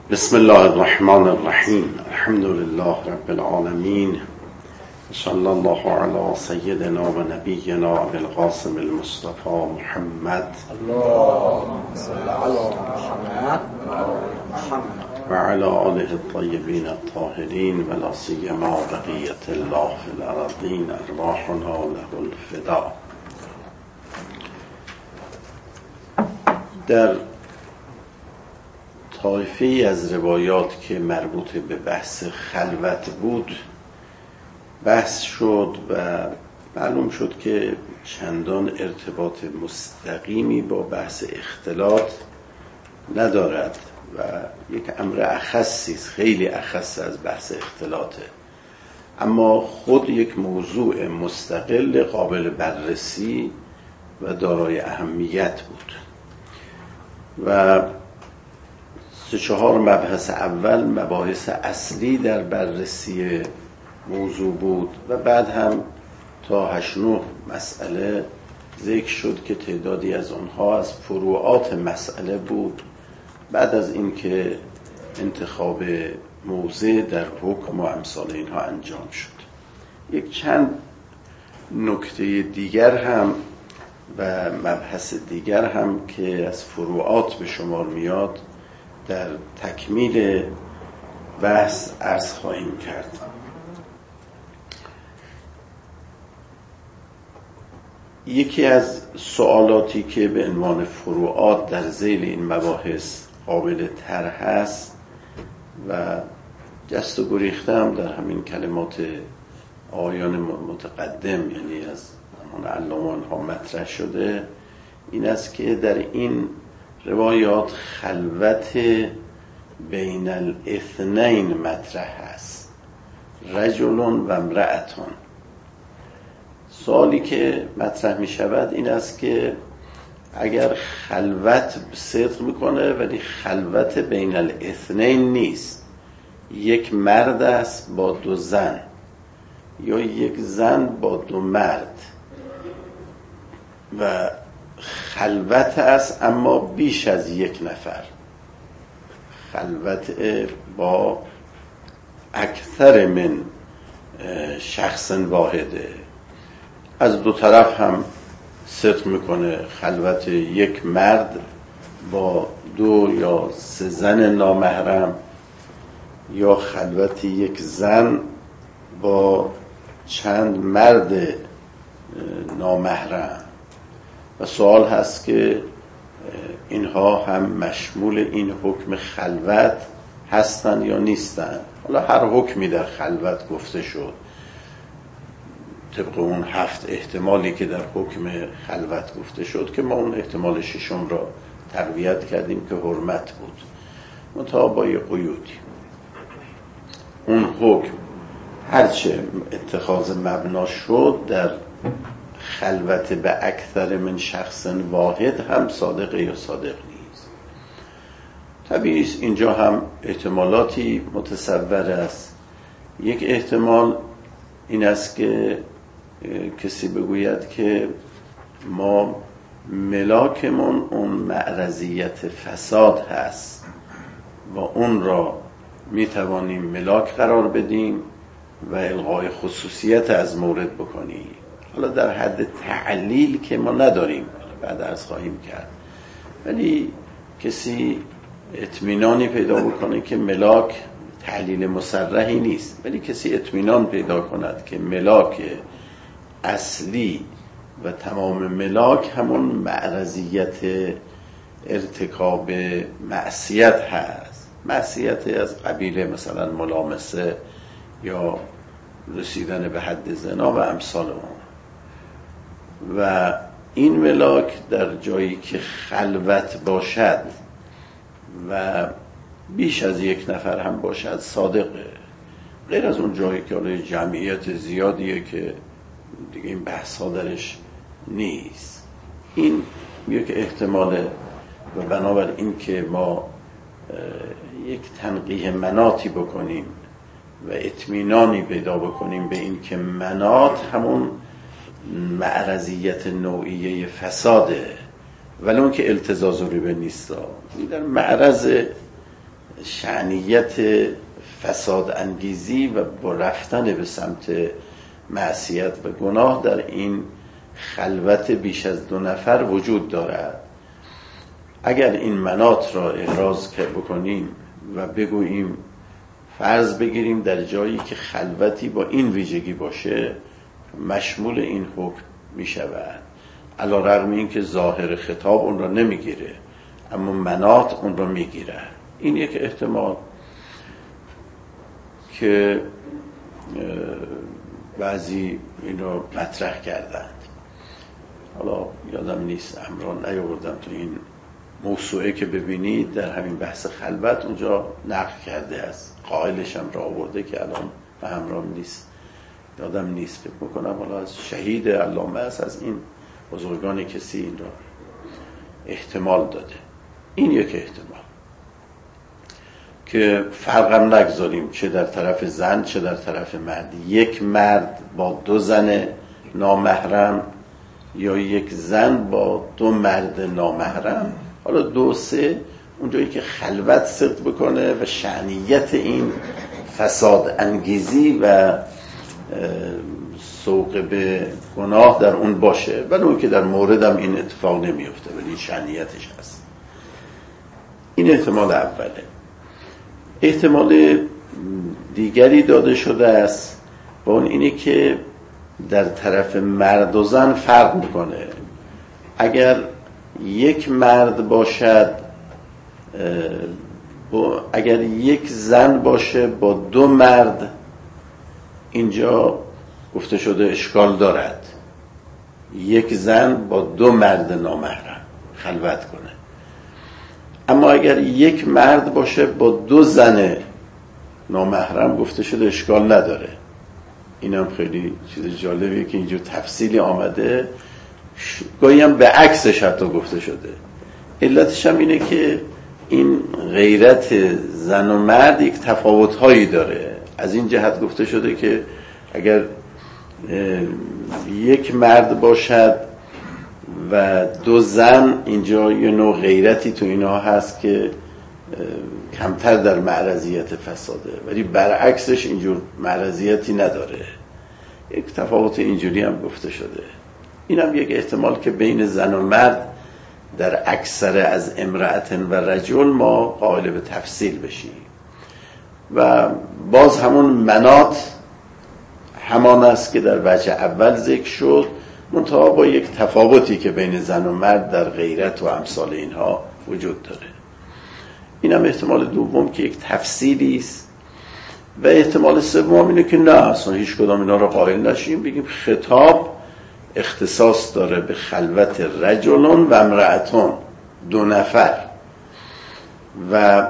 بسم الله الرحمن الرحیم. الحمد لله رب العالمین. صلی الله علی سیدنا و نبینا ابی القاسم المصطفى محمد اللهم صل علی محمد و علی آله الطیبین الطاهرین و لا سیما بقیة الله فی الارضین ارواحنا له الفدا. در طایفه‌ای از روایات که مربوط به بحث خلوت بود بحث شد و معلوم شد که چندان ارتباط مستقیمی با بحث اختلاط ندارد و یک امر اخصی است، خیلی اخص از بحث اختلاطه، اما خود یک موضوع مستقل قابل بررسی و دارای اهمیت بود و 3-4 مبحث اول مباحث اصلی در بررسی موضوع بود و بعد هم تا 8-9 مسئله ذکر شد که تعدادی از آنها از فروعات مسئله بود بعد از اینکه انتخاب موضع در حکم و امثال اینها انجام شد. یک چند نکته دیگر هم و مبحث دیگر هم که از فروعات به شمار میاد در تکمیل بحث عرض خواهیم کرد. یکی از سوالاتی که به عنوان فروعات در ذیل این مباحث قابل طرح است و جست و گریخته هم در همین کلمات آیان متقدم یعنی از زمان علامه ها مطرح شده، این است که در این روایات خلوت بین الاثنین مطرح است، رجل و امرأتان. سوالی که مطرح می شود این است که اگر خلوت صدق میکنه ولی خلوت بین الاثنین نیست، یک مرد است با 2 زن یا یک زن با 2 مرد و خلوت است اما بیش از 1 نفر، خلوت با اکثر من شخص واحده، از 2 طرف هم صدق میکنه، خلوت یک مرد با 2 یا 3 زن نامحرم یا خلوت یک زن با چند مرد نامحرم و سوال هست که اینها هم مشمول این حکم خلوت هستن یا نیستن. حالا هر حکمی در خلوت گفته شد طبق اون 7 احتمالی که در حکم خلوت گفته شد که ما اون احتمال 6 را تقویت کردیم که حرمت بود، منتها با یه قیودی. اون حکم هرچه اتخاذ مبنا شد در خلوت به اکثر من شخص واحد هم صادقه یا صادق نیست. طبیعی است اینجا هم احتمالاتی متصور است. یک احتمال این است که کسی بگوید که ما ملاکمون اون معرضیت فساد هست و اون را میتوانیم ملاک قرار بدیم و الغای خصوصیت از مورد بکنیم. حالا در حد تعلیل که ما نداریم، بعد عرض خواهیم کرد، ولی کسی اطمینانی پیدا بکنه که ملاک تعلیل مصرحی نیست، ولی کسی اطمینان پیدا کند که ملاک اصلی و تمام ملاک همون معرضیت ارتکاب معصیت هست، معصیت از قبیل مثلا ملامسه یا رسیدن به حد زنا و امثال اون، و این ملاک در جایی که خلوت باشد و بیش از 1 نفر هم باشد صادقه، غیر از اون جایی که جمعیت زیادیه که دیگه این بحث ها درش نیست. این یک احتماله و بنابر این که ما یک تنقیح مناطی بکنیم و اطمینانی پیدا بکنیم به این که مناط همون معرضیت نوعیه فساده، ولی اون که التزاز و ریبه نیست، در معرض شأنیت فساد انگیزی و با رفتن به سمت معصیت و گناه در این خلوت بیش از 2 نفر وجود دارد. اگر این مناط را احراز بکنیم و بگوییم فرض بگیریم در جایی که خلوتی با این ویژگی باشه مشمول این حکم می شود، علی رغم این که ظاهر خطاب اون را نمیگیره اما مناط اون را میگیره. این یک احتمال که بعضی این را مطرح کردند. حالا یادم نیست امران نیاوردم تو این موسوعه که ببینید در همین بحث خلوت اونجا نقل کرده است، قائلش هم را آورده که الان به همراه نیست، یادم نیست، فکر میکنم حالا از شهید علامه است، از این بزرگان کسی این را احتمال داده. این یک احتمال که فرقم نگذاریم چه در طرف زن چه در طرف مرد، یک مرد با 2 زن نامحرم یا یک زن با 2 مرد نامحرم، حالا 2 3 اونجایی که خلوت صدق بکنه و شأنیت این فساد انگیزی و سوق به گناه در اون باشه، ولی اون که در موردم این اتفاق نمیفته ولی شأنیتش هست. این احتمال اوله. احتمال دیگری داده شده است و اون اینه که در طرف مرد و زن فرق میکنه. اگر یک مرد باشد اگر یک زن باشه با 2 مرد، اینجا گفته شده اشکال دارد یک زن با 2 مرد نامحرم خلوت کنه. اما اگر یک مرد باشه با 2 زن نامحرم گفته شده اشکال نداره. این هم خیلی چیز جالبیه که اینجور تفصیلی آمده، گاهی هم به عکسش حتی گفته شده. علتش هم اینه که این غیرت زن و مرد یک تفاوت‌هایی داره. از این جهت گفته شده که اگر یک مرد باشد و 2 زن، اینجا یه نوع غیرتی تو اینا هست که کمتر در معرضیت فساده، ولی برعکسش اینجور معرضیتی نداره. یک تفاوت اینجوری هم گفته شده. این هم یک احتمال که بین زن و مرد در اکثر از امرأتن و رجل ما قائل به تفصیل بشیم. و باز همون مناط همان است که در وجه اول ذکر شد، منتها با یک تفاوتی که بین زن و مرد در غیرت و امثال اینها وجود داره. این هم احتمال دوم که یک تفصیلی است. و احتمال سوم اینه که نه، اصلا هیچ کدام اینا رو قائل نشیم، بگیم خطاب اختصاص داره به خلوت رجلون و امرأتون، 2 نفر، و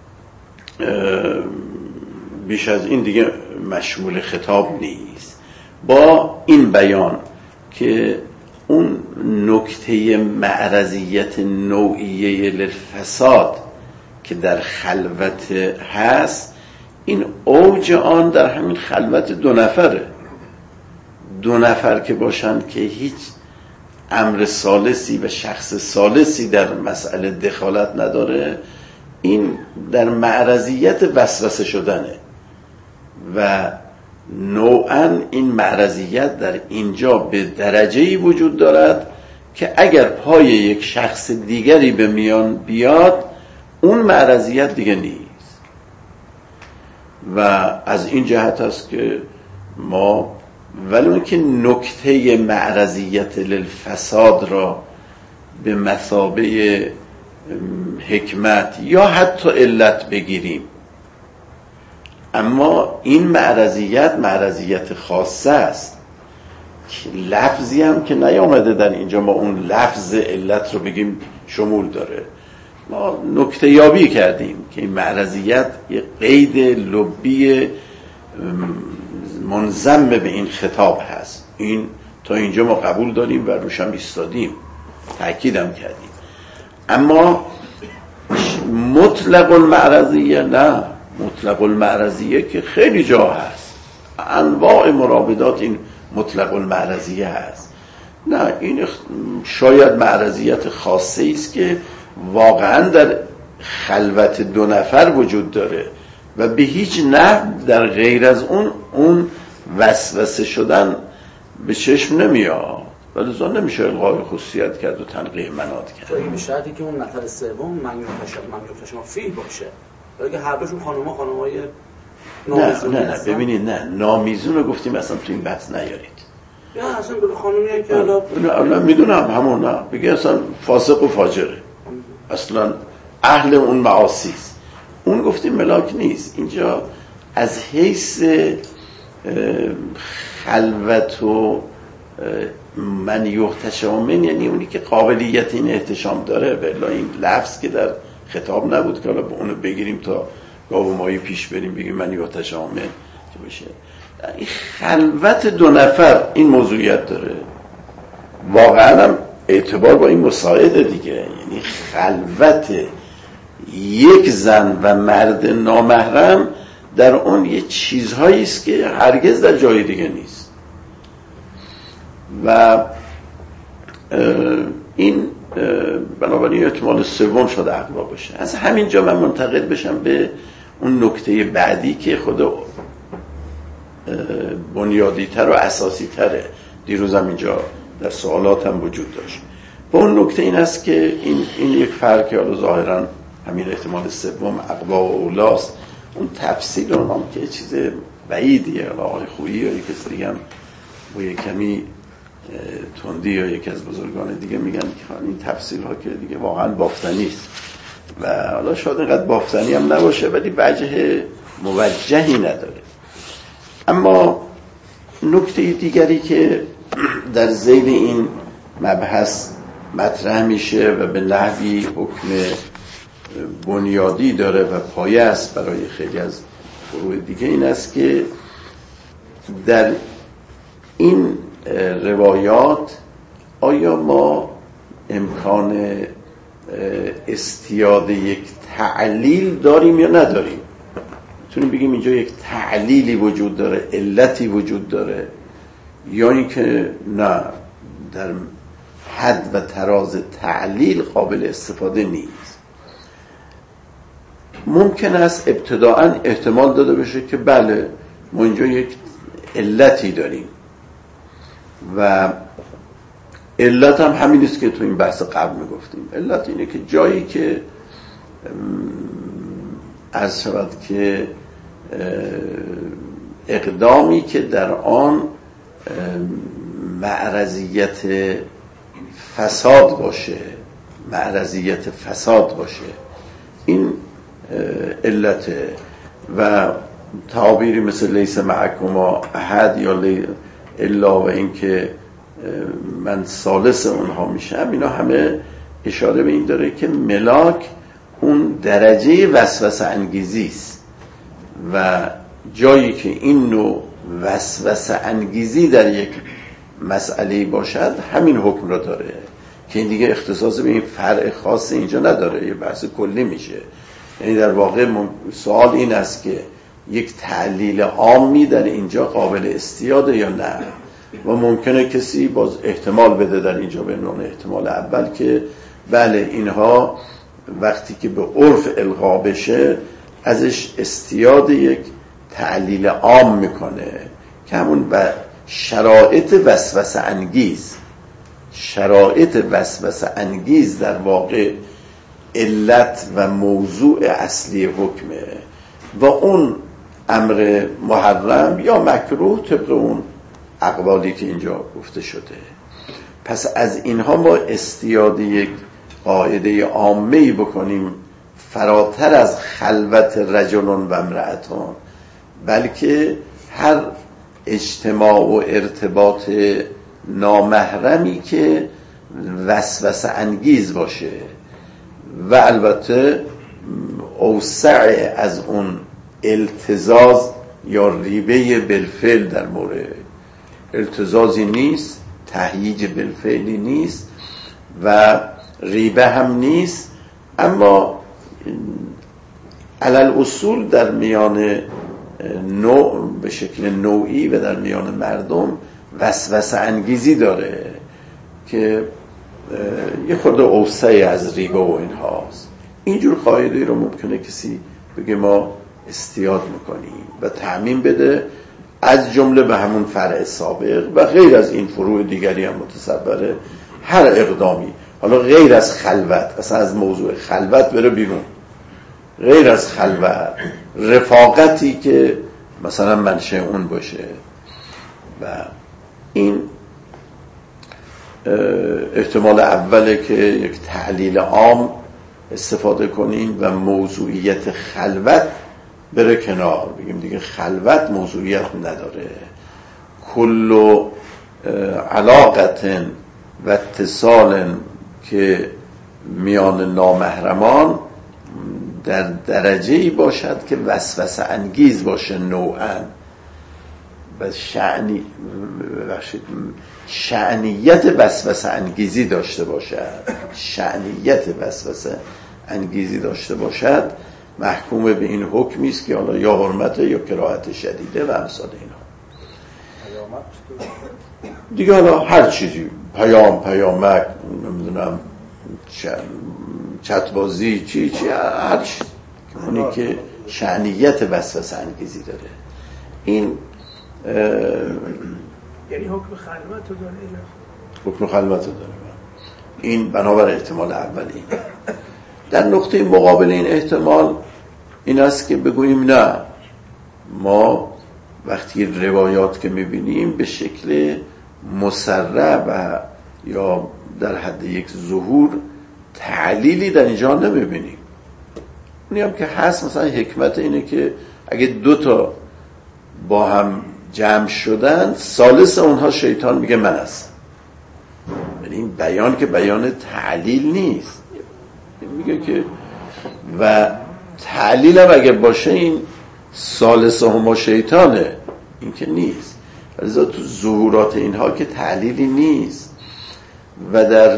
بیش از این دیگه مشمول خطاب نیست. با این بیان که اون نکته معرضیت نوعیه للفساد که در خلوت هست، این اوج آن در همین خلوت 2 نفره. 2 نفر که باشن که هیچ امر ثالثی و شخص ثالثی در مسئله دخالت نداره، این در معرضیت وسوسه شدنه و نوعاً این معرضیت در اینجا به درجه‌ای وجود دارد که اگر پای یک شخص دیگری به میان بیاد اون معرضیت دیگه نیست. و از این جهت است که ما ولی اون که نکته معرضیت للفساد را به مثابه حکمت یا حتی علت بگیریم، اما این معرضیت خاصه است، لفظی هم که نیامده در اینجا ما اون لفظ علت رو بگیم شمول داره. ما نکته یابی کردیم که این معرضیت یه قید لبی منضم به این خطاب هست. این تا اینجا ما قبول داریم و روش هم ایستادیم، تأکیدم کردیم. اما مطلق المعرضیه نه، مطلق المعرضیه که خیلی جا هست، انواع مرابطات این مطلق المعرضیه هست. نه، این شاید معرضیت خاصه است که واقعا در خلوت دو نفر وجود داره و به هیچ نحو در غیر از اون وسوسه شدن به چشم نمیاد و لذا نمیشه الغای خصوصیت کرد و تنقیح منات کرد. این به شرطی که اون نفر سوم من یفتشم فیل باشه، اگه هر دوشون خانم‌های نامیزون نه ببینید نه نامیزون رو گفتیم اصلا تو این بحث نیارید. یا اصلا به خانومیه که حالا میدونم همون نه بگه اصلا فاسق و فاجره، اصلا اهل اون معاصی است، اون گفتیم ملاک نیست. اینجا از حیث خلوت و من یحتشم یعنی اونی که قابلیت این احتشام داره، ولی این لفظ که در خطاب نبود که حالا به اونو بگیریم تا گاو مایی پیش بریم بگیم من یحتشم که باشه. این خلوت دو نفر این موضوعیت داره، واقعا هم اعتبار با این مساعده دیگه، یعنی خلوت یک زن و مرد نامحرم در اون یه چیزهایی است که هرگز در جای دیگه نیست و این بنابراین احتمال سوم شده اقوا باشه. از همینجا من منتقل بشم به اون نکته بعدی که خود بنیادی تر و اساسی تره، دیروزم اینجا در سوالاتم وجود داشت. با اون نکته این است که این یک فرقی حالا ظاهرا همین احتمال سوم اقوا و اولاست. اون تفصیل اونام که چیز بعیدیه، آقای خویی یا یک کسی دیگه هم با یک کمی تندی یا یکی از بزرگان دیگه میگن که این تفصیل ها که دیگه واقعا بافتنی است و حالا شاید اینقدر بافتنی هم نباشه ولی وجه موجهی نداره. اما نکته دیگری که در ذیل این مبحث مطرح میشه و به نحوی حکم بنیادی داره و پایه است برای خیلی از فروع دیگه این است که در این روایات آیا ما امکان استیاد یک تعلیل داریم یا نداریم؟ میتونیم بگیم اینجا یک تعلیلی وجود داره، علتی وجود داره، یا اینکه نه در حد و تراز تعلیل قابل استفاده نیست. ممکن است ابتداعاً احتمال داده بشه که بله ما اینجا یک علتی داریم و علت هم همین است که تو این بحث قبل میگفتیم. علت اینه که جایی که عرض شود که اقدامی که در آن معرضیت فساد باشه این علته و تعابیری مثل لیس معکما احد یا الا و اینکه من ثالث اونها میشم، اینا همه اشاره به این داره که ملاک اون درجه وسوسه انگیزی است و جایی که این نوع وسوسه انگیزی در یک مسئله باشد همین حکم را داره که این دیگه اختصاص به این فرع خاص اینجا نداره، یه بحث کلی میشه. یعنی در واقع سوال این است که یک تعلیل عامی در اینجا قابل استیاده یا نه و ممکنه کسی باز احتمال بده در اینجا به عنوان احتمال اول که بله اینها وقتی که به عرف القا بشه ازش استیاد یک تعلیل عام میکنه که همون شرایط وسوسه انگیز در واقع علت و موضوع اصلی حکمه و اون امر محرم یا مکروه طبق اون اقوالی که اینجا گفته شده. پس از اینها ما استیاد یک قاعده عامه‌ای بکنیم فراتر از خلوت رجل و امرأتون، بلکه هر اجتماع و ارتباط نامحرمی که وسوسه انگیز باشه و البته اوسع از اون التزاز یا ریبه بالفعل در مورد التزازی نیست، تهییج بالفعلی نیست و ریبه هم نیست، اما علل اصول در میان نوع به شکل نوعی و در میان مردم وسوسه انگیزی داره که یه خورده اوسعی از ریبه و این هاست. اینجور قاعده رو ممکنه کسی بگه ما استیاد میکنیم و تعمیم بده، از جمله به همون فرع سابق و غیر از این فروع دیگری هم متصوره. هر اقدامی، حالا غیر از خلوت، اصلا از موضوع خلوت بره بیرون، غیر از خلوت، رفاقتی که مثلا منشأ اون باشه، و این احتمال اوله که یک تعلیل عام استفاده کنیم و موضوعیت خلوت بره کنار، بگیم دیگه خلوت موضوعیت نداره. کل علاقت و اتصال که میان نامحرمان در درجه‌ای باشد که وسوسه انگیز باشه نوعاً و شأنیت وسوسه انگیزی داشته باشد، شأنیت وسوسه انگیزی داشته باشد، محکوم به این حکمی است که حالا یا حرمت یا کراهت شدیده و امثال اینا دیگه. حالا هر چیزی، پیامک، نمیدونم چتبازی، چی هر چیز اونی که شأنیت وسوسه انگیزی داره، این یعنی حکم خلوت رو داره. حکم خلوت رو داره. این بنابر احتمال اولی. در نقطه مقابل این احتمال این است که بگوییم نه، ما وقتی روایات که میبینیم به شکل مسرع و یا در حد یک ظهور تعلیلی در اینجا نمیبینیم. اونی هم که هست مثلا حکمت اینه که اگه دوتا با هم جمع شدن، ثالث اونها شیطان میگه من هستم. یعنی این بیان که بیان تعلیل نیست، میگه که و تعلیل هم اگه باشه این ثالث هما شیطانه، این که نیست. ولی تو ظهورات اینها که تعلیلی نیست و در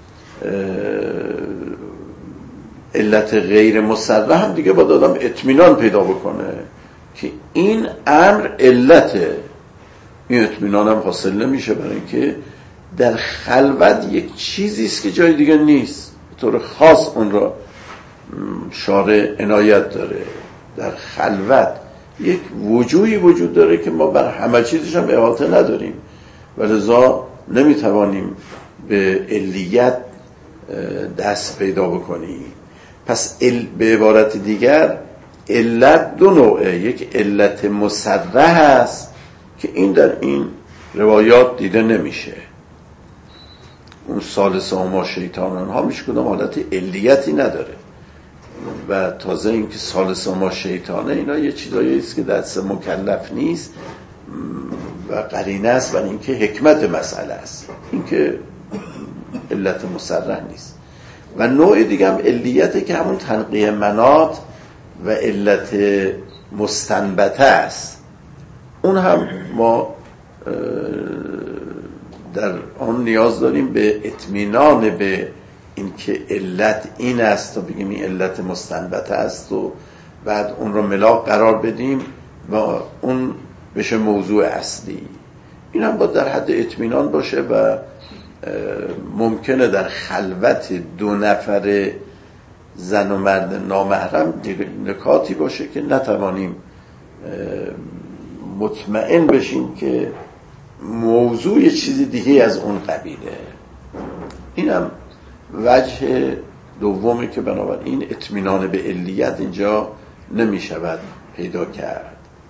علت غیر مسرح هم دیگه باید آدم اطمینان پیدا بکنه که این امر علته. این اطمینان هم حاصل نمیشه برای اینکه در خلوت یک چیزی است که جای دیگه نیست، به طور خاص اون را شارع عنایت داره. در خلوت یک وجوهی وجود داره که ما بر همه چیزش هم احاطه نداریم و لذا نمیتوانیم به علیت دست پیدا بکنیم. پس به عبارت دیگر علت دو نوعه، یک علت مصرح است که این در این روایات دیده نمیشه. اون ثالث هما شیطانان ها میشه کدام حالت علیتی نداره و تازه این که ثالث هما شیطانه، اینا یه چیزایی است که دست مکلف نیست و قرینه است و این که حکمت مسئله است، این که علت مصرح نیست. و نوع دیگه هم علیته که همون تنقیه مناط و علت مستنبته است. اون هم ما در آن نیاز داریم به اطمینان به این که علت این است و بگیم این علت مستنبته است و بعد اون رو ملاک قرار بدیم و اون بشه موضوع اصلی. این هم باید در حد اطمینان باشه و ممکنه در خلوت دو نفر زن و مرد نامحرم نکاتی باشه که نتوانیم مطمئن بشیم که موضوع یه چیز دیگه از اون قبیله. اینم وجه دومی که بنابراین اطمینان به علیت اینجا نمی شود پیدا کرد.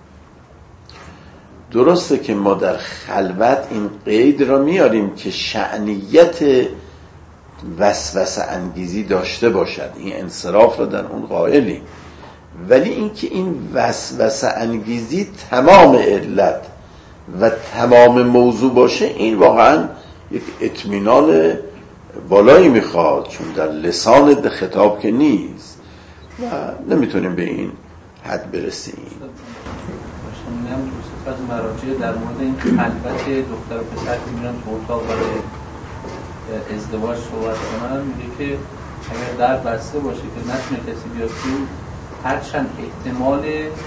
درسته که ما در خلوت این قید را میاریم که شأنیت وسوسه انگیزی داشته باشد، این انصراف را در اون قائلیم، ولی اینکه این وسوسه انگیزی تمام علت و تمام موضوع باشه، این واقعا یک اطمینان بالایی میخواد، چون در لسان خطاب که نیست و نمیتونیم به این حد برسیم. از مراجع در مورد این خلوت دختر و پسر که میرن تو اتاق برای ازدواج صحبت کنن، میگه که اگر در بسته باشه که نتونه کسی بیاد تو، هرچند احتمال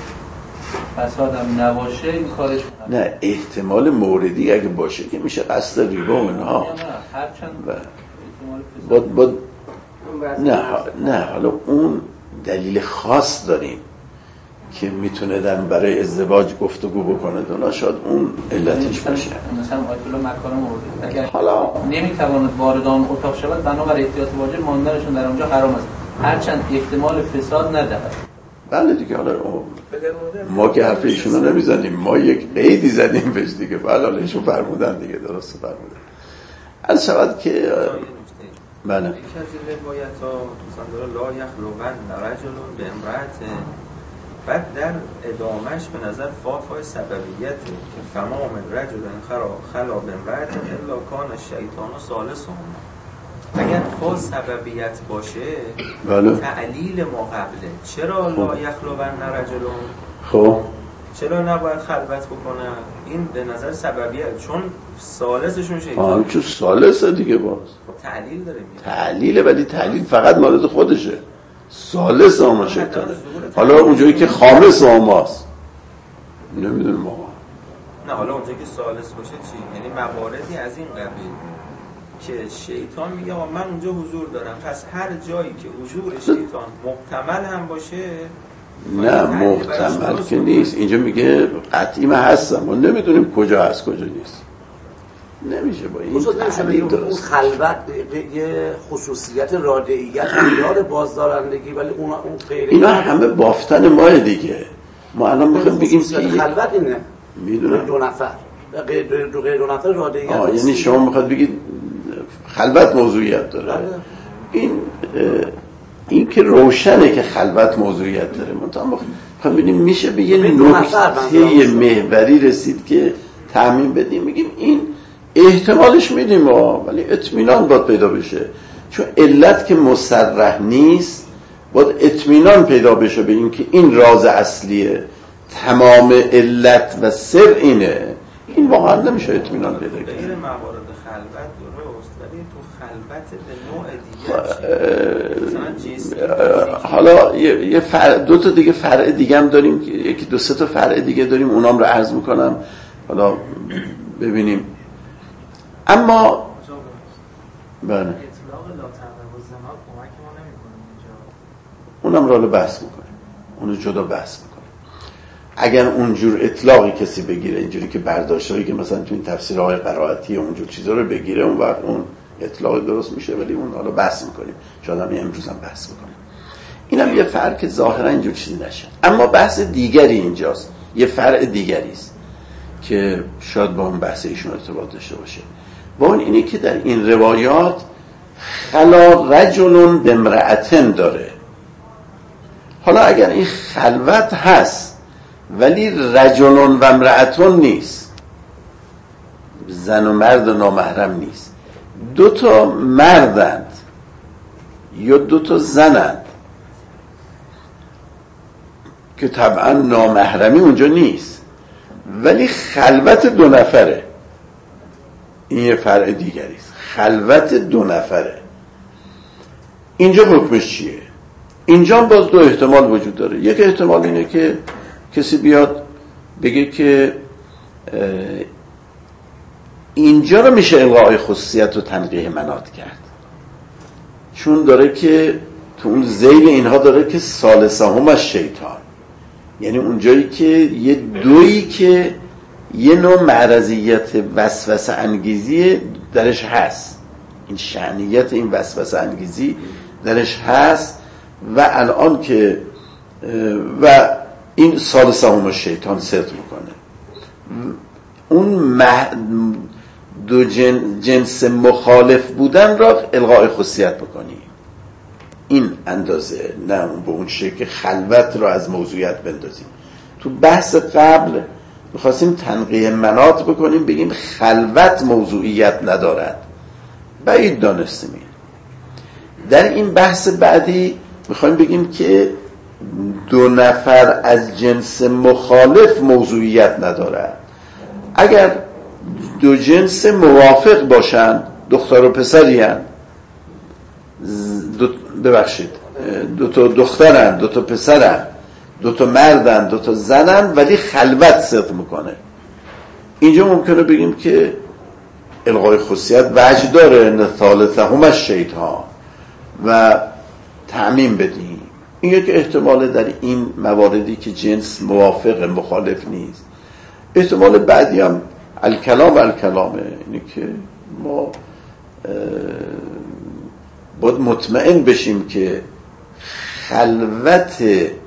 فسادم نباشه این کارش نه، احتمال موردی اگه باشه که میشه قصد ریبا و اینها، هرچند احتمال فساد نه حالا اون دلیل خاص داریم که میتونه برای ازدواج گفتگو بکنه دونا، شاید اون علتش باشه. مثلا آیت الله مکارم آورده اگر حالا نمیتواند واردان اتاق شود بنابر احتیاط واجب ماندنشون در اونجا حرام است هرچند احتمال فساد ندهد. بله دیگه، حالا ما که حرف ایشونو نمیزنیم، ما یک قیدی زدیم بهش دیگه. بله حالا ایشون فرمودن دیگه، درست فرمودن. از شود که بله یکی از این روایت ها مثلا داره لا یخلون رجل به امرأت، بعد در ادامهش به نظر فای سببیت که فمام رجل خلا به امرأت الا کان الشیطان ثالثهم. اگر فا سببیت باشه بله. تعلیل ما قبله چرا لا یخلون رجل؟ خب چرا نباید خلوت بکنه؟ این به نظر سببیت، چون ثالثشون شیطان. چون ثالثه دیگه باز تعلیل داره میگه. تعلیله، ولی تعلیل فقط مورد خودشه. ثالث هم شیطانه. حالا اونجایی که خامس هماست نمیدونم آقا. نه حالا اونجایی که ثالث باشه چی؟ یعنی مواردی از این قبیل که شیطان میگه آقا من اونجا حضور دارم، پس هر جایی که حضور شیطان محتمل هم باشه. نه محتمل که نیست، اینجا میگه قطعی من هستم، ما نمیدونیم کجا هست کجا نیست. نمیشه با این تعلیل درست. اون خلوت یه خصوصیت رادعیت داره، بازدارندگی، ولی اون غیر اینا همه بافتن ماه دیگه. ما الان میخوایم بگیم که خلوت اینه میدونم دو نفر غیر دو نفر رادعیت. یعنی شما میخواد بگید خلوت موضوعیت داره. این که روشنه که خلوت موضوعیت داره. منتها میخوایم ببینیم میشه به یه نکته محوری رسید که تعمیم بدیم، میگیم این احتمالش میدیم ولی اطمینان باید پیدا بشه، چون علت که مصرح نیست باید اطمینان پیدا بشه به این که این راز اصلیه، تمام علت و سر اینه. این واقعا نمیشه اطمینان پیدا کرد. غیر موارد خلوت درست، ولی تو خلوت به نوع دیگه حالا یه دو تا دیگه فرع دیگه هم داریم، یکی دو سه تا فرع دیگه داریم، اونام رو عرض میکنم حالا ببینیم. اما بله اطلاق لا تقربوا الزنا کمک ما نمی‌کنه اینجا. اونم رو بحث میکنیم، اونو جدا بحث میکنیم. اگر اونجور اطلاقی کسی بگیره، اینجوری که برداشتایی که مثلا تو این تفسیرهای قرائتی اونجور چیزا رو بگیره، اون وقت اون اطلاق درست میشه، ولی اون حالا بحث میکنیم، شاید هم امروز هم بحث میکنیم. اینم یه فرق که ظاهرا اینجور چیزی نشه. اما بحث دیگری اینجاست، یه فرع دیگری است که شاید با اون بحث ایشون ارتباط داشته باشه. با اون اینه که در این روایات خلا رجل بامرأتن داره. حالا اگر این خلوت هست ولی رجل و امرأتن نیست، زن و مرد و نامحرم نیست، دو تا مردند یا دو تا زنند که طبعا نامحرمی اونجا نیست، ولی خلوت دو نفره، این یه فرع دیگری است. خلوت دو نفره اینجا حکمش چیه؟ اینجا باز دو احتمال وجود داره. یک احتمال اینه که کسی بیاد بگه که اینجا رو میشه الغای خصوصیت و تنقیح منات کرد، چون داره که تو اون ذیل اینها داره که ثالثهم از شیطان، یعنی اونجایی که یه دویی که یه نوع معرضیت وسوسه انگیزی درش هست، این شأنیت این وسوسه انگیزی درش هست و الان که و این ثالثهم شیطان صدق میکنه، اون دو جنس مخالف بودن را الغای خصوصیت بکنی، این اندازه، نه اون به اون شکل خلوت را از موضوعیت بندازیم. تو بحث قبل میخواستیم تنقیح منات بکنیم، بگیم خلوت موضوعیت ندارد، بعید دانستیم. در این بحث بعدی میخوایم بگیم که دو نفر از جنس مخالف موضوعیت ندارد. اگر دو جنس موافق باشن، دختر و پسری هن، ببخشید دو تا دخترن، دو تا پسرن، دو تا مردن، دو تا زنن، ولی خلوت صدق میکنه، اینجا ممکنه بگیم که الغای خصوصیت وجه داره، ثالثهم الشیطان، و تعمیم بدیم. این یک احتمال در این مواردی که جنس موافق مخالف نیست. احتمال بعدی هم الکلام و الکلامه، اینه که ما باید مطمئن بشیم که خلوت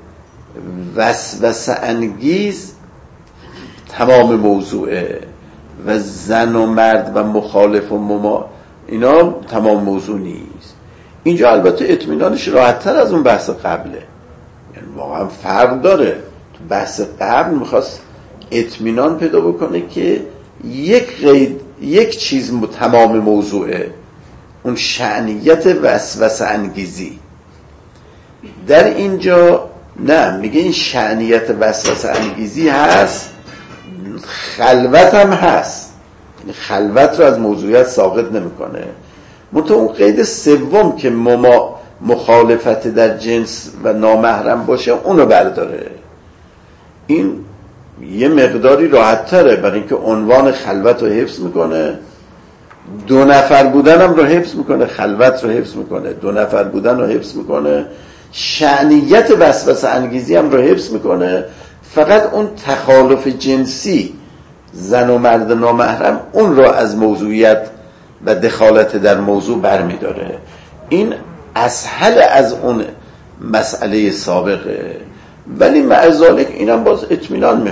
وسوسه انگیز تمام موضوعه و زن و مرد و مخالف و اینا تمام موضوع نیست. اینجا البته اطمینانش راحت‌تر از اون بحث قبله، یعنی واقعا فرق داره. تو بحث قبل میخواست اطمینان پیدا بکنه که یک قید، یک چیز تمام موضوعه، اون شأنیت وسوسه انگیزی. در اینجا نه، میگه این شأنیت وسوسه انگیزی هست، خلوت هم هست، یعنی خلوت رو از موضوعیت ساقط نمیکنه. منتها اون قید سوم که مخالفت در جنس و نامحرم باشه اونو برداره. این یه مقداری راحت تره، برای اینکه عنوان خلوت رو حفظ میکنه، دو نفر بودن هم رو حفظ میکنه، خلوت رو حفظ میکنه، دو نفر بودن رو حفظ میکنه، شأنیت وسوسه انگیزی هم رو حفظ میکنه. فقط اون تخالف جنسی، زن و مرد نامحرم، اون رو از موضوعیت و دخالت در موضوع برمیداره. این اسهل از اون مسئله سابقه، ولی مع ذالک اینم باز اطمینان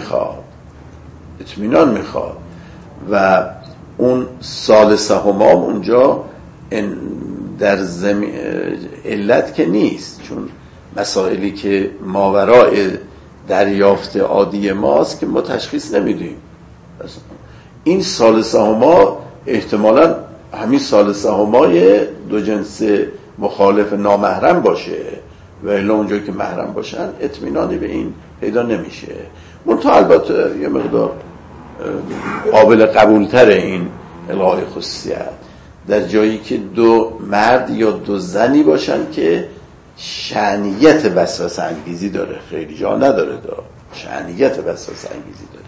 میخواد و اون ثالثه هما اونجا در علت که نیست، چون مسائلی که ماورای دریافت عادی ماست که ما تشخیص نمیدیم. این ثالثه هما احتمالاً همین ثالثه همای دو جنس مخالف نامحرم باشه و الا اونجایی که محرم باشن اطمینانی به این پیدا نمیشه. منتها البته یه مقدار قابل قبولتره این الغای خصوصیت در جایی که دو مرد یا دو زنی باشن که شأنیت وسوسه انگیزی داره، خیلی جا نداره، شأنیت وسوسه انگیزی داره.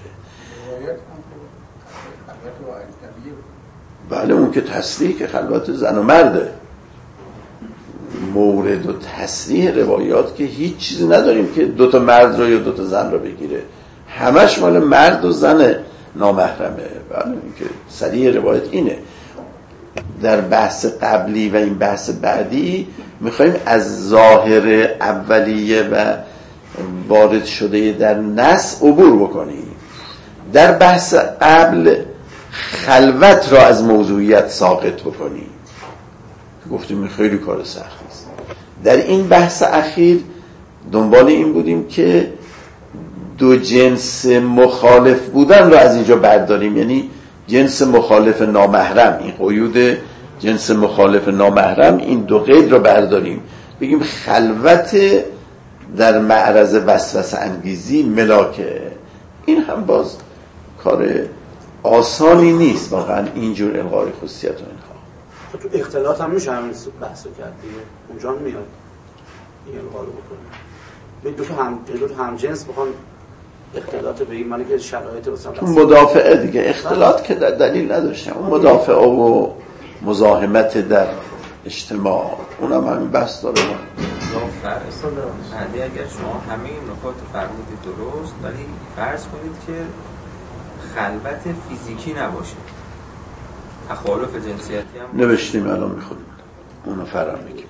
بله اون که تصریح که خلوت زن و مرده، مورد و تصریح روایات که هیچ چیزی نداریم که دوتا مرد رو یا دوتا زن رو بگیره، همش مال مرد و زن نامحرمه. بله این که صریح روایت اینه. در بحث قبلی و این بحث بعدی میخوایم از ظاهر اولیه و وارد شده در نص عبور بکنیم. در بحث قبل خلوت را از موضوعیت ساقط بکنیم، گفتیم خیلی کار سختی است. در این بحث اخیر دنبال این بودیم که دو جنس مخالف بودن را از اینجا برداریم، یعنی جنس مخالف نامحرم، این قیود جنس مخالف نامحرم، این دو قید را برداریم، بگیم خلوت در معرض وسوسه انگیزی ملاکه. این هم باز کار آسانی نیست واقعا اینجور الغای خصوصیت و اینها. تو اختلاط هم میشه همین بحث کرد دیگه، اونجا میاد این الغا رو بکنه. به دو تا هم جنس بخوان اختلاط به این معنی که شرایط مثلا مدافعه دیگه، اختلاط که در دلیل نداشتن، اون مدافعه و مزاحمت در اجتماع اونم همین بحث داره. بعدی اگر شما همه این نکات فرمودید درست، ولی فرض کنید که خلوت فیزیکی نباشه، تخالف جنسیتی هم نوشتیم الان میخونیم اونو فرام بگیم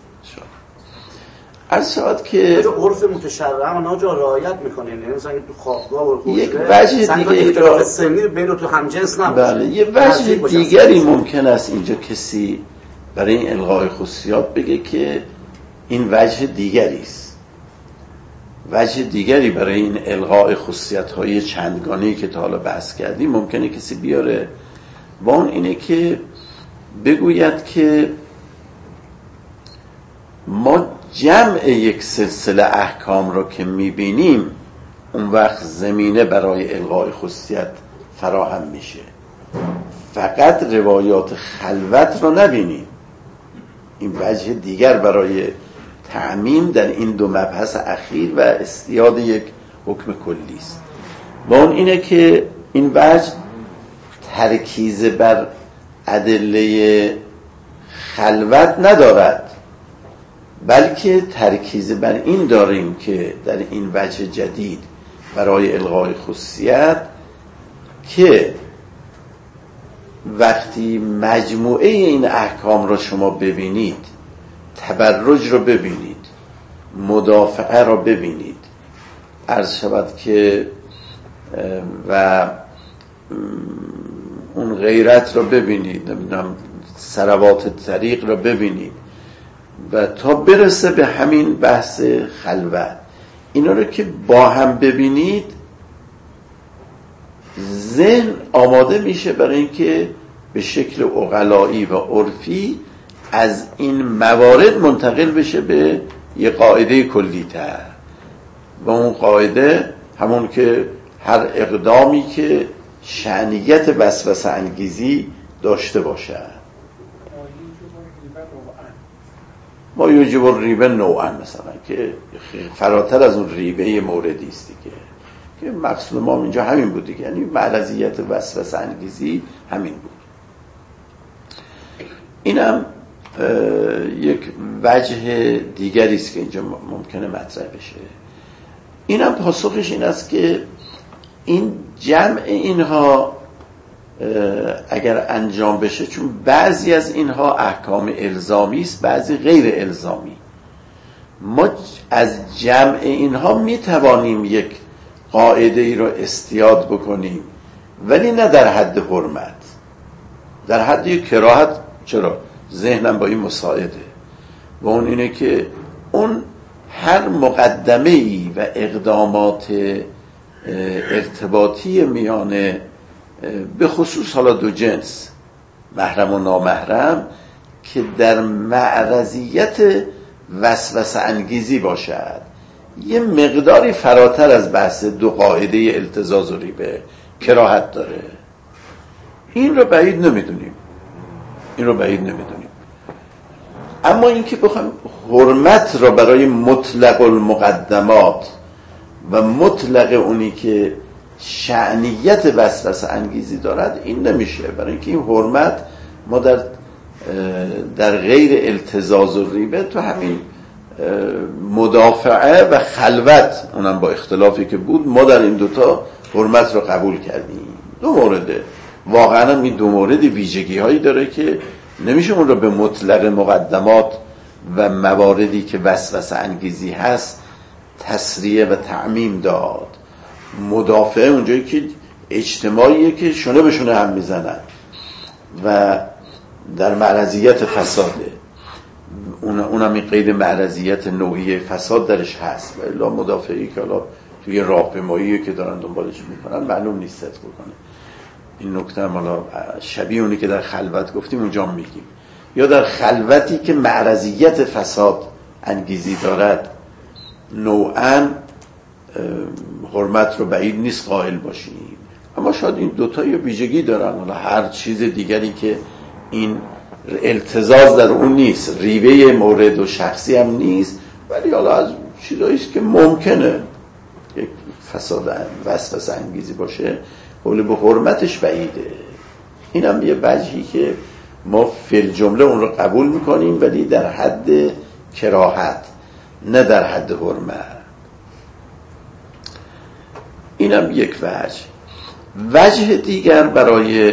از شاید که عرف متشرع هم ناجا رعایت میکنه، یعنی مثلا تو خوابگاه و یک وجه دیگه اختلاف سنی بین تو هم جنس نباشه. بله یه وجه دیگری ممکن است اینجا کسی برای این الغای خصوصیات بگه که این وجه دیگری است، وجه دیگری برای این الغای خصوصیت‌های چندگانه‌ای که تا حالا بحث کردیم ممکنه کسی بیاره و اون اینه که بگوید که ما جمع یک سلسله احکام رو که میبینیم اون وقت زمینه برای الغای خصوصیت فراهم میشه، فقط روایات خلوت رو نبینیم. این وجه دیگر برای تعمیم در این دو مبحث اخیر و استیاد یک حکم کلی است و اون اینه که این وجه ترکیز بر ادله خلوت ندارد، بلکه ترکیز بر این داریم که در این وجه جدید برای الغای خصوصیت که وقتی مجموعه این احکام را شما ببینید، تبرج را ببینید، مدافعه را ببینید، عرض شود که و اون غیرت را ببینید، نمیدونم ثروات طریق را ببینید و تا برسه به همین بحث خلوت، اینا رو که با هم ببینید ذهن آماده میشه برای اینکه به شکل عقلایی و عرفی از این موارد منتقل بشه به یه قاعده کلی تر و اون قاعده همون که هر اقدامی که شأنیت وسوسه انگیزی داشته باشد، ما یوجب الریبه نوعا، مثلا که فراتر از اون ریبه موردی است دیگه، که مقصود ما اینجا همین بود دیگه، یعنی معرضیت وسوسه انگیزی همین بود. اینم یک وجه دیگری است که اینجا ممکنه مطرح بشه. اینم پاسخش این است که این جمع اینها اگر انجام بشه، چون بعضی از اینها احکام الزامی است، بعضی غیر الزامی، ما از جمع اینها میتوانیم یک قاعده ای رو استیاد بکنیم، ولی نه در حد حرمت، در حد یک کراهت. چرا؟ ذهنم با این مساعده و اون اینه که اون هر مقدمه ای و اقدامات ارتباطی میانه به خصوص حالا دو جنس، محرم و نامحرم، که در معرضیت وسوسه انگیزی باشد، یه مقداری فراتر از بحث دو قاعده التزاز و ریبه کراهت داره. این رو بعید نمیدونیم، اما اینکه بخوایم حرمت را برای مطلق المقدمات و مطلق اونی که شأنیت وسوسه انگیزی دارد، این نمیشه. برای اینکه این حرمت ما در غیر التزاز و ریبه تو همین مدافعه و خلوت، اونم با اختلافی که بود، ما در این دوتا حرمت رو قبول کردیم. دو مورده، واقعا این دو مورد ویژگی هایی داره که نمیشه اون رو به مطلق مقدمات و مواردی که وسوسه انگیزی هست تسریع و تعمیم داد. مدافعه اونجایی که اجتماعیه که شونه به شونه هم میزنن و در معرضیت فساده، اونم این قید معرضیت نوعی فساد درش هست، و الا مدافعی که حالا توی راهپیمایی که دارن دنبالش میکنن معلوم نیست صدق بکنه. این نکته هم حالا شبیه اونی که در خلوت گفتیم اونجا میگیم، یا در خلوتی که معرضیت فساد انگیزی دارد نوعاً حرمت رو بعید نیست قائل باشیم. اما شاید این دوتا یه ویژگی دارن، حالا هر چیز دیگری که این التزاز در اون نیست، ریبه مورد و شخصی هم نیست، ولی حالا از چیزاییست که ممکنه یک فساد وسوسه انگیزی باشه، قول به حرمتش بعیده. این هم یه وجهی که ما فی الجمله اون رو قبول میکنیم، ولی در حد کراهت، نه در حد حرمت. این هم یک وجه دیگر برای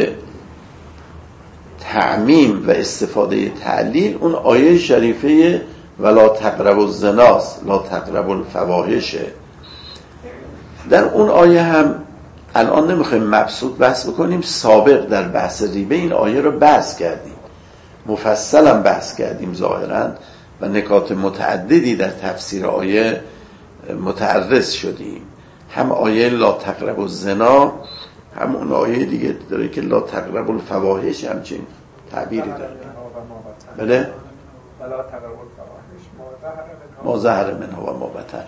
تعمیم و استفاده تعلیل اون آیه شریفه ولا تقربوا الزناست، لا تقربوا الفواحش. در اون آیه هم الان نمیخوایم مبسوط بحث بکنیم، سابق در بحث ریبه این آیه رو بحث کردیم، مفصل هم بحث کردیم ظاهرا، و نکات متعددی در تفسیر آیه متعرض شدیم. هم آیه لا تقربوا الزنا، هم اون آیه دیگه داره که لا تقربوا الفواحش، همچین تعبیری داره. بله؟ ما ظهر منها و ما بطن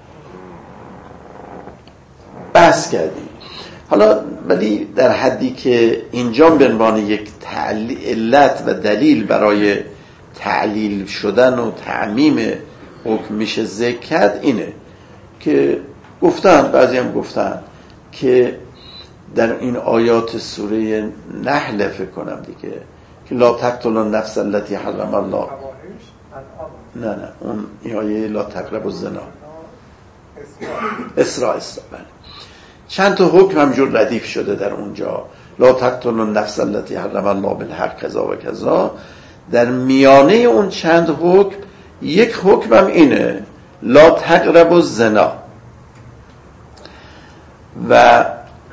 بحث کردیم. حالا ولی در حدی که اینجا به عنوان یک علت و دلیل برای تعلیل شدن و تعمیم حکم میشه ذکر کرد، اینه که گفتن، بعضی هم گفتن که در این آیات سوره نحل فکر کنم دیگه، که لا تقتلوا النفس التي حرم الله، نه اون این آیه لا تقربوا الزنا اسراء بله. چند تا حکم همجور ردیف شده در اونجا، لا تقتلوا النفس التي حرم الله بالحق کذا و کذا. در میانه اون چند حکم یک حکم هم اینه لا تقربوا الزنا. و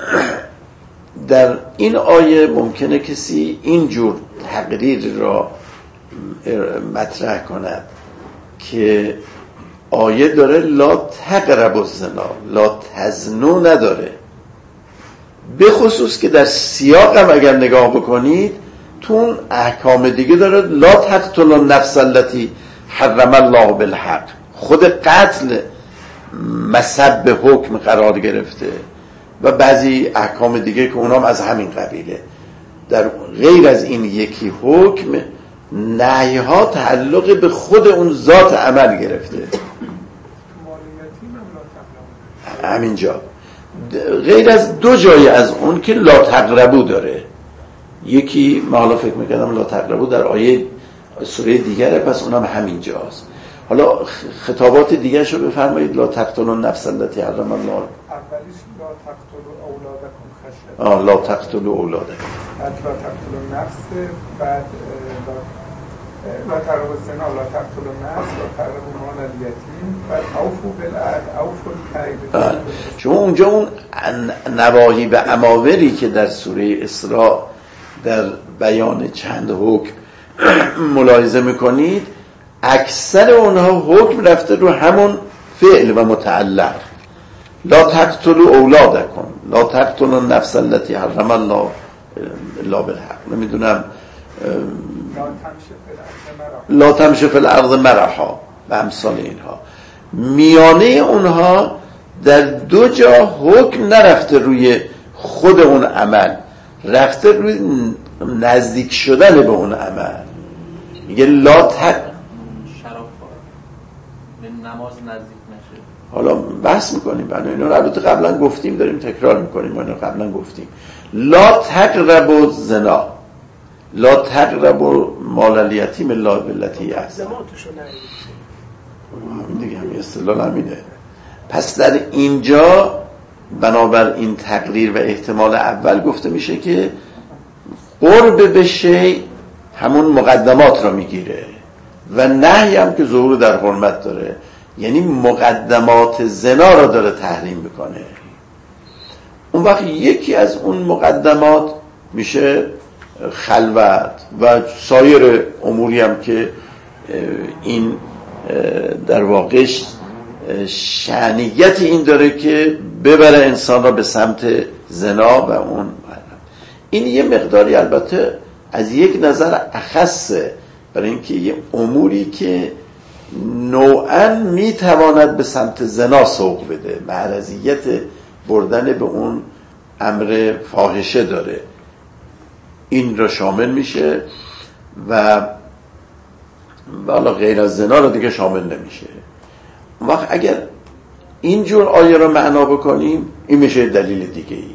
در این آیه ممکنه کسی اینجور تقریر را مطرح کند که آیه داره لا تقربوا الزنا، لا تزنوا نداره، به خصوص که در سیاق هم اگر نگاه بکنید تو اون احکام دیگه داره لا تقتلوا النفس التي حرم الله بالحق. خود قتل مسبب حکم قرار گرفته و بعضی احکام دیگه که اونام از همین قبیله. در غیر از این یکی حکم نهی ها تعلق به خود اون ذات عمل گرفته. همینجا غیر از دو جای از اون که لا تقربوا داره، یکی ما حالا فکر میکردم لا تقربوا در آیه سوره دیگره، پس اونم همینجاست. حالا خطابات دیگه شو بفرمایید. لا تقتلوا النفس التي حرم الله. اولیش لا تقتلوا اولادکم خشیة لا تقتلوا اولادکم، بعد لا تقتلوا النفس، بعد لا تقربوا الزنا، لا تقتلوا النفس، لا تقربوا مال الیتیم، بعد اوفوا بالعهد، اوفوا الکیل. شما اونجا اون نواهی و اماوری که در سوره اسراء در بیان چند حکم ملاحظه میکنید اکثر اونها حکم رفته رو همون فعل و متعلق. لا تقتلوا اولادکم، لا تقتلوا النفس التي حرم الله الا بالحق، نمیدونم لا تمشي في الارض مرحا و امثال اینها. میانه اونها در دو جا حکم نرفته روی خود اون عمل، رفته روی نزدیک شدن به اون عمل. میگه لا نماز نزدیک نشه. حالا بحث میکنیم بنا اینا رو، البته قبلا گفتیم داریم تکرار میکنیم، ما اینو قبلا گفتیم. لا تقربوا الزنا، لا تقربوا مال الیتیم الا بالتی احسن. دیگه همین استدلال همینه. پس در اینجا بنابر این تقریر و احتمال اول گفته میشه که قرب به شی همون مقدمات را میگیره و نهی هم که ظهور در حرمت داره، یعنی مقدمات زنا را داره تحریم میکنه. اون وقت یکی از اون مقدمات میشه خلوت و سایر اموری هم که این در واقع شأنیت این داره که ببره انسان را به سمت زنا و اون. این یه مقداری البته از یک نظر اخصه، برای اینکه یه اموری که نوعاً میتواند به سمت زنا سوق بده، معرضیت بردن به اون امر فاحشه داره، این را شامل میشه و والا غیر از زنا را دیگه شامل نمیشه. وقت اگر اینجور آیه را معنا بکنیم این میشه دلیل دیگه ای.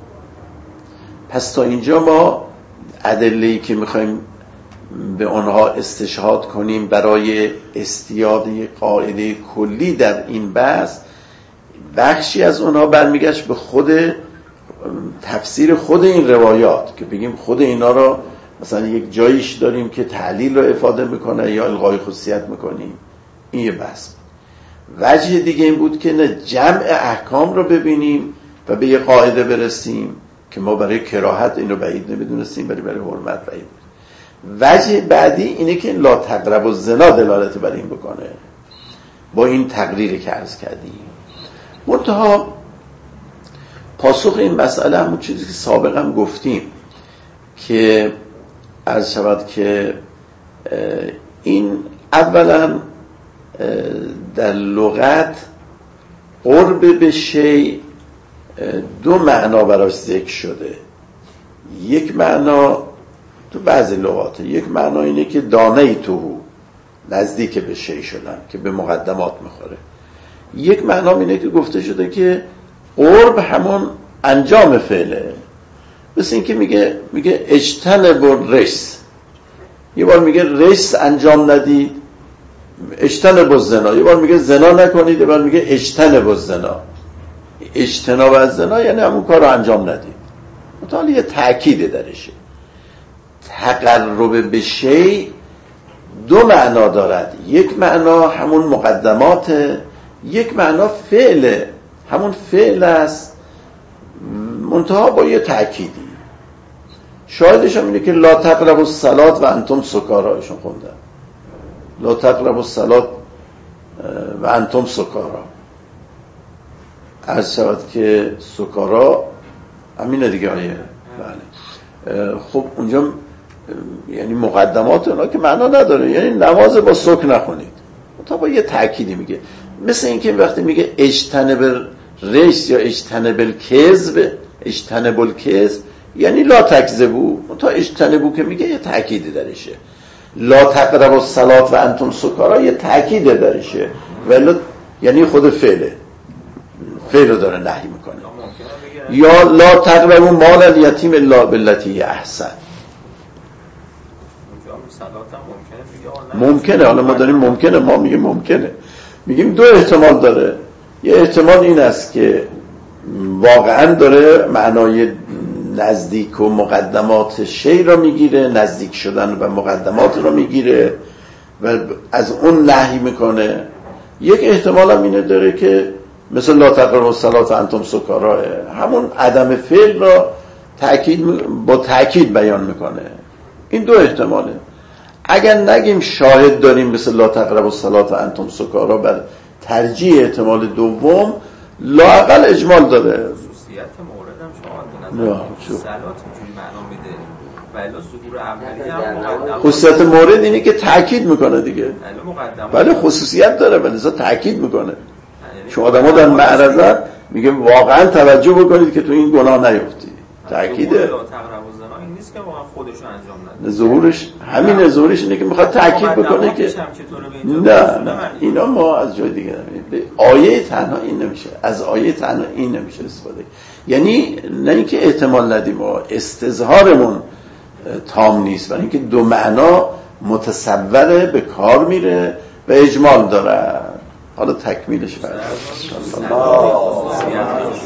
پس تا اینجا ما ادله‌ای که میخوایم به آنها استشهاد کنیم برای استیاد قاعده کلی در این بحث، بخشی از اونها برمیگشت به خود تفسیر خود این روایات که بگیم خود اینا را مثلا یک جاییش داریم که تعلیل رو افاده میکنه یا الغای خصوصیت میکنیم. این یه بحث. وجه دیگه این بود که نه جمع احکام رو ببینیم و به یه قاعده برسیم که ما برای کراهت اینو بعید نمیدونستیم، برای حرمت بعید. وجه بعدی اینه که لا تقربوا الزنا دلالت بر این بکنه با این تقریری که عرض کردیم. منتها پاسخ این مسئله همون چیزی که سابقا گفتیم که عرض شود که این اولا در لغت قرب به شی دو معنا براش ذکر شده. یک معنا تو بعضی لغات، یک معنا اینه که دانه توهو، نزدیک به شی شدن که به مقدمات میخوره. یک معنا اینه که گفته شده که قرب همون انجام فعله، مثل این که میگه اجتنبوا الرجس، یه بار میگه رجس انجام ندید، اجتنبوا الزنا، یه بار میگه زنا نکنید، یه بار میگه اجتنبوا الزنا. اجتناب از زنا یعنی همون کار رو انجام ندید. مطالعه یه تأکید درشه. تقرب به شیء دو معنا دارد، یک معنا همون مقدمات، یک معنا فعله، همون فعل است منتها با یه تأکیدی. شاهدش هم اینه که لا تقربوا الصلاة و انتم سکارا، ایشون خوندن لا تقربوا الصلاة و انتم سکارا. عرض شود که سکارا همینه دیگه آیه. بله. خب اونجا یعنی مقدمات اونا که معنا نداره، یعنی نماز با سک نخونید، تا با یه تأکیدی میگه. مثل این که وقتی میگه اجتنب الرجس یا اجتنب الکذب، اجتنب الکذب یعنی لا تکذبوا، تا اجتنبوا که میگه یه تأکیدی درشه. لا تقربوا الصلاة و انتم سکارا یه تأکید درشه، ولی یعنی خود فعله، فعل رو داره نهی میکنه. یا لا تقربوا مال الیتیم الا بالتی احسن. ممکنه، حالا ما داریم ممکنه، ما میگیم ممکنه، میگیم دو احتمال داره. یه احتمال این است که واقعا داره معنای نزدیک و مقدمات شی را میگیره، نزدیک شدن و مقدمات را میگیره و از اون نهی میکنه. یک احتمال هم اینه داره که مثل لا تقربوا الصلاة انتم سکارا، همون عدم فعل را با تأکید بیان میکنه. این دو احتماله. اگر نگیم شاهد داریم مثل لا تقربوا الصلاة انتم سکارا، بر ترجیح احتمال دوم لااقل اجمال داره. خصوصیت مورد هم شما صلات اینجوری معنا میده و الا ظهور عملی هم خصوصیت مورد اینه که تأکید میکنه دیگه. بله خصوصیت داره ولی تأکید میکنه. شما آدم‌ها در معرضت میگه واقعا توجه بکنید که تو این گناه نیفتی. تأکیده. این نیست که واقعا خودش انجام نده. ظهورش همین، ظهورش اینه که میخواد تأکید بکنه که نه اینا ما از جای دیگه نمیشه. آیه تنها این نمیشه، از آیه تنها این نمیشه استفاده. یعنی نه اینکه احتمال ندیم و استظهارمون تام نیست، ولی اینکه دو معنا متصوره به کار میره و اجمال داره. حالا تکمیلش فرق